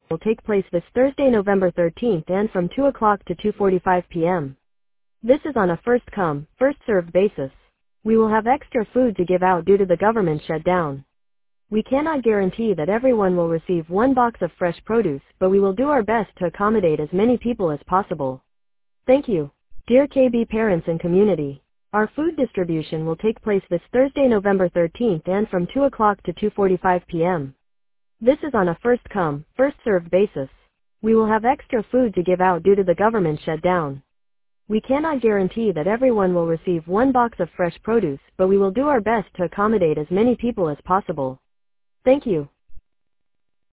will take place this Thursday, November 13th and from 2 o'clock to 2:45 p.m. This is on a first-come, first-served basis. We will have extra food to give out due to the government shutdown. We cannot guarantee that everyone will receive one box of fresh produce, but we will do our best to accommodate as many people as possible. Thank you. Dear KB parents and community, our food distribution will take place this Thursday, November 13th and from 2 o'clock to 2:45 p.m. This is on a first-come, first-served basis. We will have extra food to give out due to the government shutdown. We cannot guarantee that everyone will receive one box of fresh produce, but we will do our best to accommodate as many people as possible. Thank you.